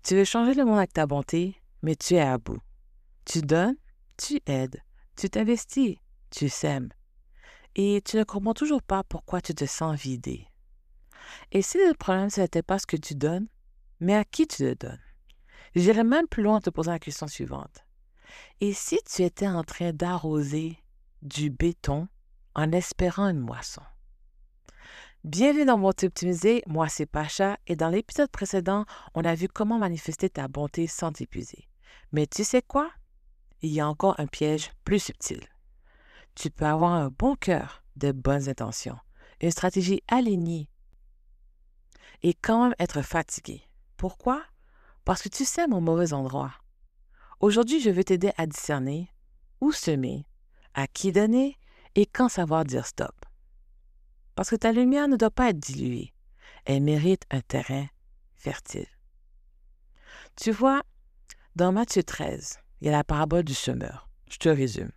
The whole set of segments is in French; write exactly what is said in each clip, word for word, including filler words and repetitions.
Tu veux changer le monde avec ta bonté, mais tu es à bout. Tu donnes, tu aides, tu t'investis, tu sèmes. Et tu ne comprends toujours pas pourquoi tu te sens vidé. Et si le problème, ce n'était pas ce que tu donnes, mais à qui tu le donnes? J'irais même plus loin en te posant la question suivante. Et si tu étais en train d'arroser du béton en espérant une moisson? Bienvenue dans Bonté Optimisée, moi c'est Pacha et dans l'épisode précédent, on a vu comment manifester ta bonté sans t'épuiser. Mais tu sais quoi? Il y a encore un piège plus subtil. Tu peux avoir un bon cœur, de bonnes intentions, une stratégie alignée et quand même être fatigué. Pourquoi? Parce que tu sèmes au mauvais endroit. Aujourd'hui, je veux t'aider à discerner où semer, à qui donner et quand savoir dire stop. Parce que ta lumière ne doit pas être diluée. Elle mérite un terrain fertile. Tu vois, dans Matthieu treize, il y a la parabole du semeur. Je te résume.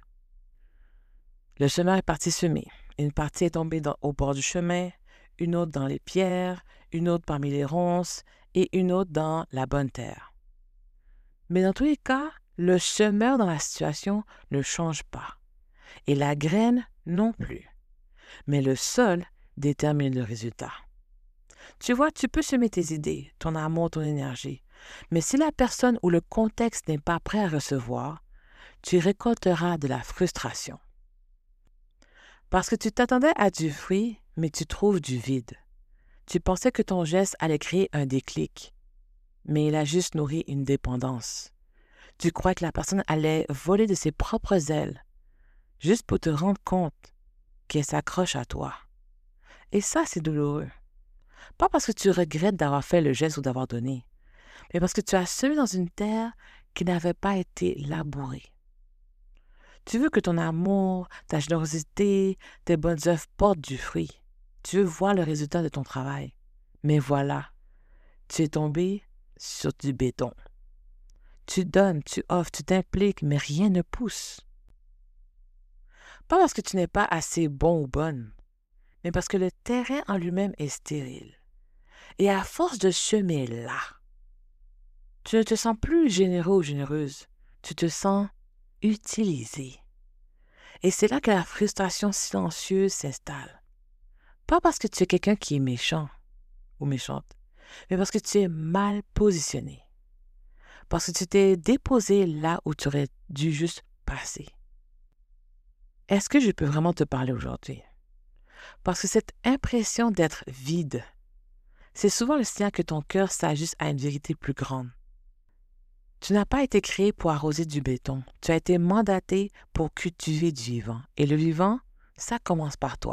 Le semeur est parti semer. Une partie est tombée dans- au bord du chemin, une autre dans les pierres, une autre parmi les ronces et une autre dans la bonne terre. Mais dans tous les cas, le semeur dans la situation ne change pas. Et la graine non plus. Mais le sol détermine le résultat. Tu vois, tu peux semer tes idées, ton amour, ton énergie. Mais si la personne ou le contexte n'est pas prêt à recevoir, tu récolteras de la frustration. Parce que tu t'attendais à du fruit, mais tu trouves du vide. Tu pensais que ton geste allait créer un déclic, mais il a juste nourri une dépendance. Tu crois que la personne allait voler de ses propres ailes, juste pour te rendre compte qu'elle s'accroche à toi. Et ça, c'est douloureux. Pas parce que tu regrettes d'avoir fait le geste ou d'avoir donné, mais parce que tu as semé dans une terre qui n'avait pas été labourée. Tu veux que ton amour, ta générosité, tes bonnes œuvres portent du fruit. Tu veux voir le résultat de ton travail. Mais voilà, tu es tombé sur du béton. Tu donnes, tu offres, tu t'impliques, mais rien ne pousse. Pas parce que tu n'es pas assez bon ou bonne, mais parce que le terrain en lui-même est stérile. Et à force de semer là, tu ne te sens plus généreux ou généreuse. Tu te sens utilisé. Et c'est là que la frustration silencieuse s'installe. Pas parce que tu es quelqu'un qui est méchant ou méchante, mais parce que tu es mal positionné. Parce que tu t'es déposé là où tu aurais dû juste passer. Est-ce que je peux vraiment te parler aujourd'hui? Parce que cette impression d'être vide, c'est souvent le signal que ton cœur s'ajuste à une vérité plus grande. Tu n'as pas été créé pour arroser du béton. Tu as été mandaté pour cultiver du vivant. Et le vivant, ça commence par toi.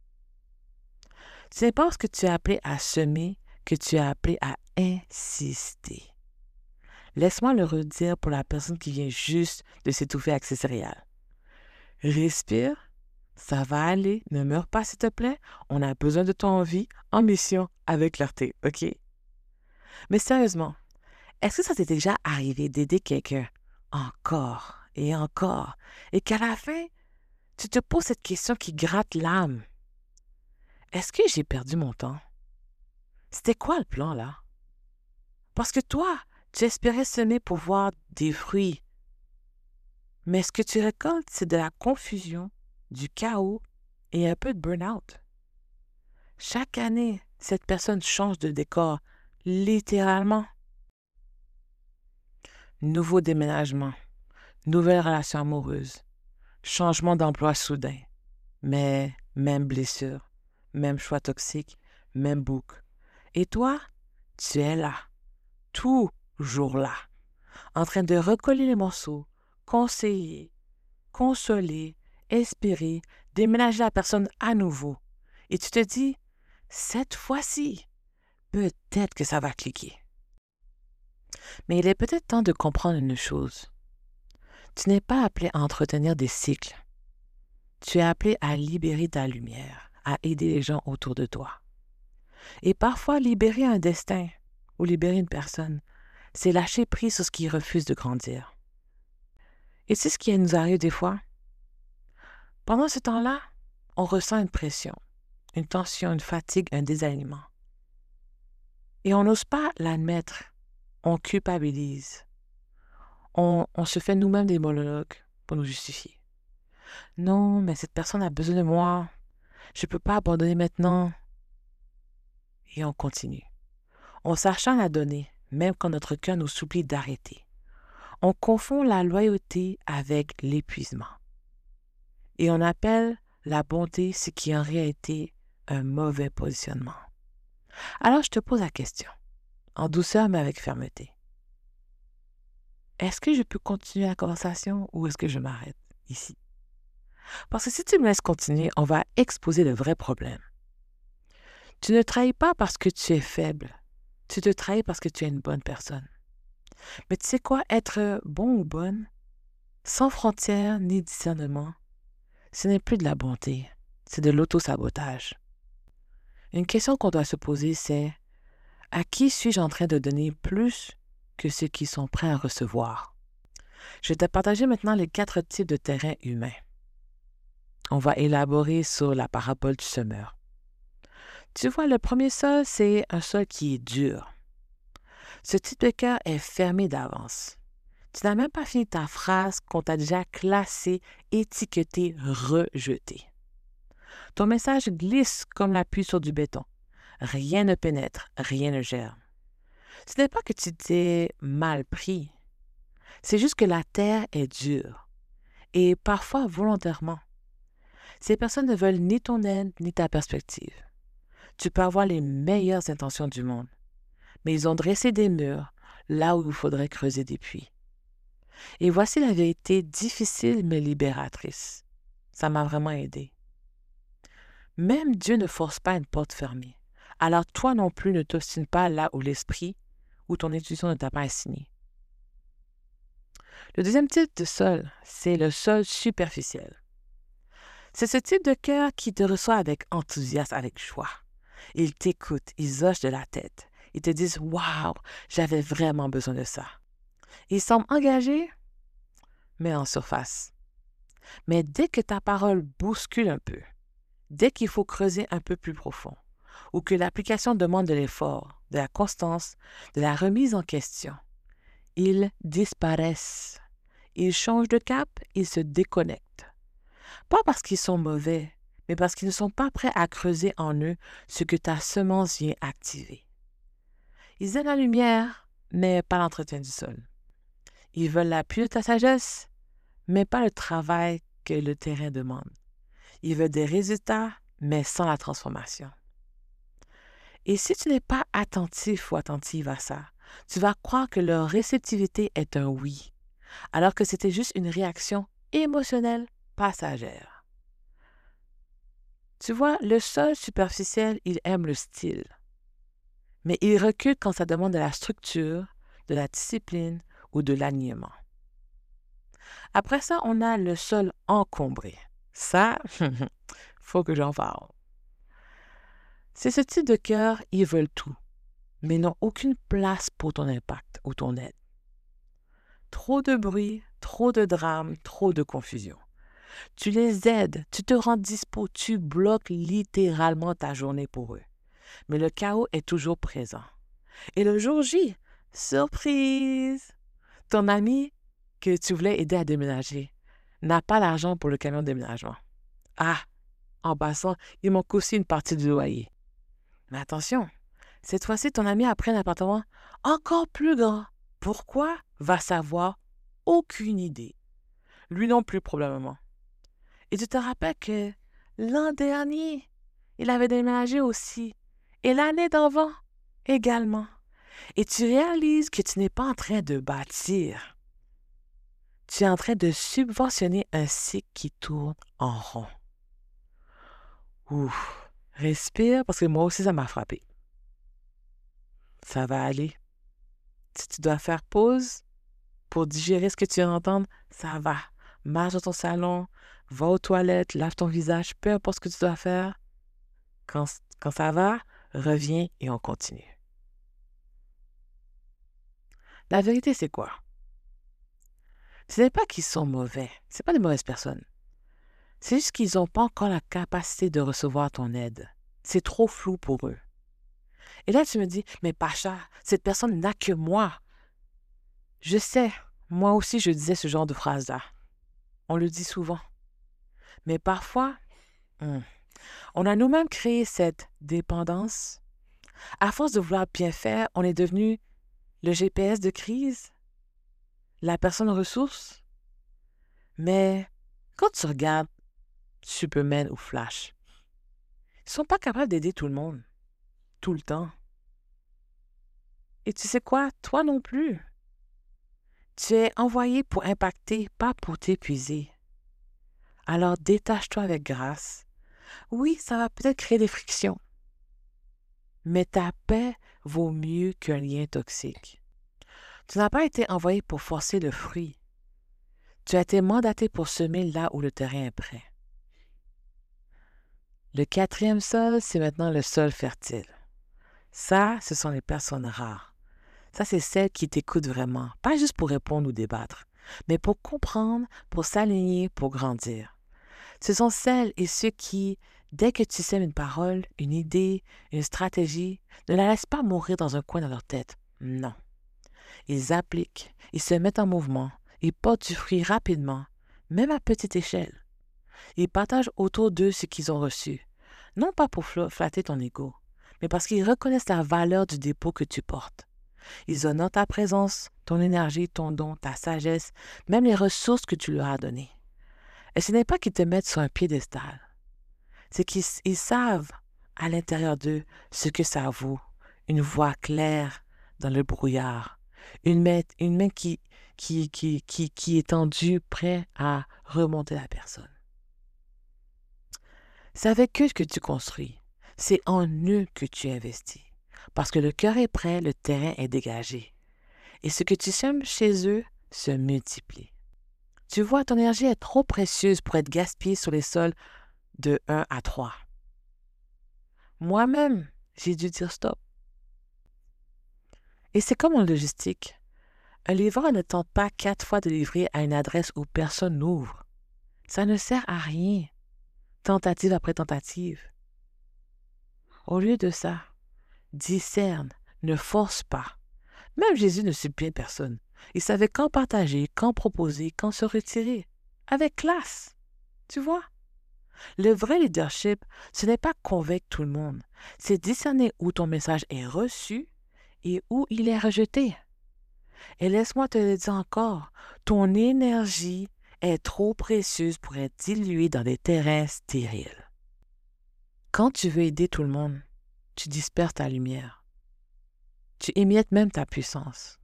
Ce n'est pas parce que tu es appelé à semer que tu es appelé à insister. Laisse-moi le redire pour la personne qui vient juste de s'étouffer avec ses céréales. Respire, ça va aller, ne meurs pas s'il te plaît. On a besoin de toi en vie, en mission, avec clarté, ok? Mais sérieusement, est-ce que ça t'est déjà arrivé d'aider quelqu'un encore et encore et qu'à la fin, tu te poses cette question qui gratte l'âme? Est-ce que j'ai perdu mon temps? C'était quoi le plan là? Parce que toi, tu espérais semer pour voir des fruits. Mais ce que tu récoltes, c'est de la confusion, du chaos et un peu de burn-out. Chaque année, cette personne change de décor, littéralement. Nouveau déménagement, nouvelle relation amoureuse, changement d'emploi soudain. Mais même blessure, même choix toxique, même boucle. Et toi, tu es là, toujours là, en train de recoller les morceaux, conseiller, consoler, inspirer, déménager la personne à nouveau. Et tu te dis, cette fois-ci, peut-être que ça va cliquer. Mais il est peut-être temps de comprendre une chose. Tu n'es pas appelé à entretenir des cycles. Tu es appelé à libérer ta lumière, à aider les gens autour de toi. Et parfois, libérer un destin ou libérer une personne, c'est lâcher prise sur ce qui refuse de grandir. Et c'est ce qui nous arrive des fois. Pendant ce temps-là, on ressent une pression, une tension, une fatigue, un désalignement. Et on n'ose pas l'admettre on culpabilise. On, on se fait nous-mêmes des monologues pour nous justifier. Non, mais cette personne a besoin de moi. Je ne peux pas abandonner maintenant. Et on continue. On s'acharne à donner, même quand notre cœur nous supplie d'arrêter. On confond la loyauté avec l'épuisement. Et on appelle la bonté ce qui en réalité un mauvais positionnement. Alors je te pose la question, en douceur mais avec fermeté. Est-ce que je peux continuer la conversation ou est-ce que je m'arrête ici? Parce que si tu me laisses continuer, on va exposer le vrai problème. Tu ne trahis pas parce que tu es faible. Tu te trahis parce que tu es une bonne personne. Mais tu sais quoi, être bon ou bonne, sans frontières ni discernement, ce n'est plus de la bonté, c'est de l'auto-sabotage. Une question qu'on doit se poser, c'est à qui suis-je en train de donner plus que ceux qui sont prêts à recevoir? Je vais te partager maintenant les quatre types de terrains humains. On va élaborer sur la parabole du semeur. Tu vois, le premier sol, c'est un sol qui est dur. Ce type de cœur est fermé d'avance. Tu n'as même pas fini ta phrase qu'on t'a déjà classé, étiqueté, rejeté. Ton message glisse comme la pluie sur du béton. Rien ne pénètre, rien ne germe. Ce n'est pas que tu t'es mal pris. C'est juste que la terre est dure. Et parfois volontairement. Ces personnes ne veulent ni ton aide, ni ta perspective. Tu peux avoir les meilleures intentions du monde, mais ils ont dressé des murs là où il faudrait creuser des puits. Et voici la vérité difficile mais libératrice. Ça m'a vraiment aidé. Même Dieu ne force pas une porte fermée. Alors toi non plus ne t'obstine pas là où l'esprit ou ton intuition ne t'a pas assigné. Le deuxième type de sol, c'est le sol superficiel. C'est ce type de cœur qui te reçoit avec enthousiasme, avec joie. Ils t'écoutent, ils hochent de la tête. Ils te disent « Waouh, j'avais vraiment besoin de ça ». Ils semblent engagés, mais en surface. Mais dès que ta parole bouscule un peu, dès qu'il faut creuser un peu plus profond, ou que l'application demande de l'effort, de la constance, de la remise en question, ils disparaissent. Ils changent de cap, ils se déconnectent. Pas parce qu'ils sont mauvais, mais parce qu'ils ne sont pas prêts à creuser en eux ce que ta semence vient activer. Ils aiment la lumière, mais pas l'entretien du sol. Ils veulent l'appui de ta sagesse, mais pas le travail que le terrain demande. Ils veulent des résultats, mais sans la transformation. Et si tu n'es pas attentif ou attentive à ça, tu vas croire que leur réceptivité est un oui, alors que c'était juste une réaction émotionnelle passagère. Tu vois, le sol superficiel, il aime le style, mais il recule quand ça demande de la structure, de la discipline ou de l'alignement. Après ça, on a le sol encombré. Ça, faut que j'en parle. C'est ce type de cœur, ils veulent tout, mais n'ont aucune place pour ton impact ou ton aide. Trop de bruit, trop de drame, trop de confusion. Tu les aides, tu te rends dispo, tu bloques littéralement ta journée pour eux. Mais le chaos est toujours présent. Et le jour J, surprise! Ton ami que tu voulais aider à déménager n'a pas l'argent pour le camion de déménagement. Ah! En passant, il manque aussi une partie du loyer. Mais attention, cette fois-ci, ton ami a pris un appartement encore plus grand. Pourquoi? Va savoir, aucune idée. Lui non plus, probablement. Et tu te rappelles que l'an dernier, il avait déménagé aussi. Et l'année d'avant, également. Et tu réalises que tu n'es pas en train de bâtir. Tu es en train de subventionner un cycle qui tourne en rond. Ouf, respire parce que moi aussi ça m'a frappé. Ça va aller. Si tu dois faire pause pour digérer ce que tu viens d'entendre, ça va. Marche dans ton salon, va aux toilettes, lave ton visage, peu importe ce que tu dois faire. Quand, quand ça va, reviens et on continue. La vérité, c'est quoi? Ce n'est pas qu'ils sont mauvais. Ce n'est pas des mauvaises personnes. C'est juste qu'ils n'ont pas encore la capacité de recevoir ton aide. C'est trop flou pour eux. Et là, tu me dis, mais Pacha, cette personne n'a que moi. Je sais, moi aussi je disais ce genre de phrase-là. On le dit souvent. Mais parfois, hmm, on a nous-mêmes créé cette dépendance. À force de vouloir bien faire, on est devenu le G P S de crise, la personne ressource. Mais quand tu regardes Superman ou Flash, ils ne sont pas capables d'aider tout le monde, tout le temps. Et tu sais quoi? Toi non plus. Tu es envoyé pour impacter, pas pour t'épuiser. Alors détache-toi avec grâce. Oui, ça va peut-être créer des frictions. Mais ta paix vaut mieux qu'un lien toxique. Tu n'as pas été envoyé pour forcer le fruit. Tu as été mandaté pour semer là où le terrain est prêt. Le quatrième sol, c'est maintenant le sol fertile. Ça, ce sont les personnes rares. Ça, c'est celles qui t'écoutent vraiment, pas juste pour répondre ou débattre, mais pour comprendre, pour s'aligner, pour grandir. Ce sont celles et ceux qui, dès que tu sèmes une parole, une idée, une stratégie, ne la laissent pas mourir dans un coin de leur tête. Non. Ils appliquent, ils se mettent en mouvement, ils portent du fruit rapidement, même à petite échelle. Ils partagent autour d'eux ce qu'ils ont reçu, non pas pour flatter ton ego, mais parce qu'ils reconnaissent la valeur du dépôt que tu portes. Ils honorent ta présence, ton énergie, ton don, ta sagesse, même les ressources que tu leur as données. Et ce n'est pas qu'ils te mettent sur un piédestal. C'est qu'ils ils savent à l'intérieur d'eux ce que ça vaut. Une voix claire dans le brouillard. Une main, une main qui, qui, qui, qui, qui est tendue, prête à remonter la personne. C'est avec eux que tu construis. C'est en eux que tu investis. Parce que le cœur est prêt, le terrain est dégagé. Et ce que tu sèmes chez eux se multiplie. Tu vois, ton énergie est trop précieuse pour être gaspillée sur les sols de un à trois. Moi-même, j'ai dû dire stop. Et c'est comme en logistique. Un livreur ne tente pas quatre fois de livrer à une adresse où personne n'ouvre. Ça ne sert à rien. Tentative après tentative. Au lieu de ça, discerne, ne force pas. Même Jésus ne suppliait personne. Il savait quand partager, quand proposer, quand se retirer. Avec classe. Tu vois? Le vrai leadership, ce n'est pas convaincre tout le monde. C'est discerner où ton message est reçu et où il est rejeté. Et laisse-moi te le dire encore, ton énergie est trop précieuse pour être diluée dans des terrains stériles. Quand tu veux aider tout le monde, tu disperses ta lumière. Tu émiettes même ta puissance.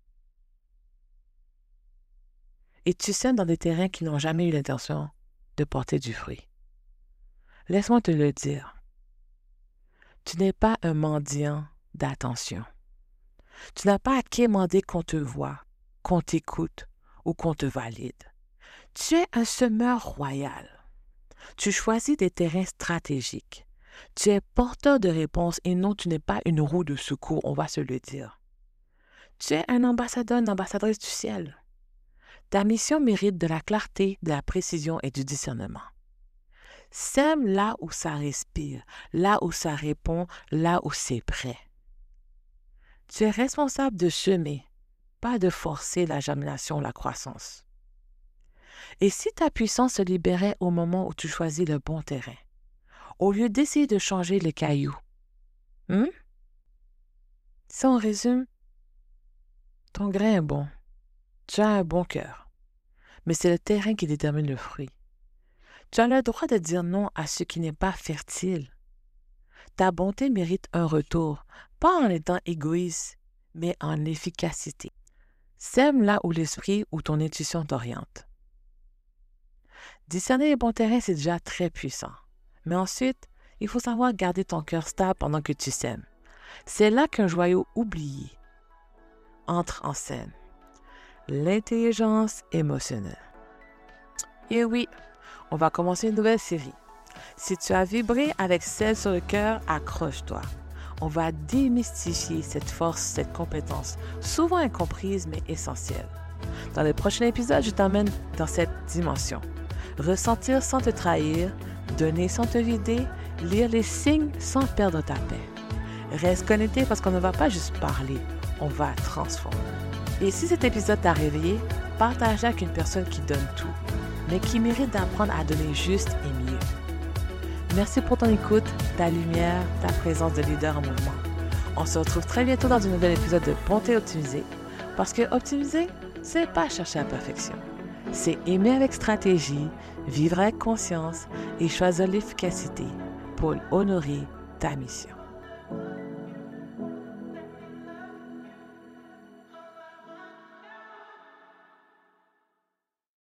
Et tu sèmes dans des terrains qui n'ont jamais eu l'intention de porter du fruit. Laisse-moi te le dire. Tu n'es pas un mendiant d'attention. Tu n'as pas à quémander qu'on te voie, qu'on t'écoute ou qu'on te valide. Tu es un semeur royal. Tu choisis des terrains stratégiques. Tu es porteur de réponses et non, tu n'es pas une roue de secours, on va se le dire. Tu es un ambassadeur, une ambassadrice du ciel. Ta mission mérite de la clarté, de la précision et du discernement. Sème là où ça respire, là où ça répond, là où c'est prêt. Tu es responsable de semer, pas de forcer la germination, la croissance. Et si ta puissance se libérait au moment où tu choisis le bon terrain, au lieu d'essayer de changer les cailloux, hmm? Si on résume, ton grain est bon, tu as un bon cœur, mais c'est le terrain qui détermine le fruit. Tu as le droit de dire non à ce qui n'est pas fertile. Ta bonté mérite un retour, pas en étant égoïste, mais en efficacité. Sème là où l'esprit ou ton intuition t'oriente. Discerner les bons terrains, c'est déjà très puissant. Mais ensuite, il faut savoir garder ton cœur stable pendant que tu sèmes. C'est là qu'un joyau oublié entre en scène. L'intelligence émotionnelle. Et oui, on va commencer une nouvelle série. Si tu as vibré avec celle sur le cœur, accroche-toi. On va démystifier cette force, cette compétence, souvent incomprise mais essentielle. Dans le prochain épisode, je t'emmène dans cette dimension. Ressentir sans te trahir, donner sans te vider, lire les signes sans perdre ta paix. Reste connecté parce qu'on ne va pas juste parler, on va transformer. Et si cet épisode t'a réveillé, partage-le avec une personne qui donne tout, mais qui mérite d'apprendre à donner juste et mieux. Merci pour ton écoute, ta lumière, ta présence de leader en mouvement. On se retrouve très bientôt dans un nouvel épisode de Bonté Optimisée, parce que optimiser, c'est pas chercher la perfection. C'est aimer avec stratégie, vivre avec conscience et choisir l'efficacité pour honorer ta mission.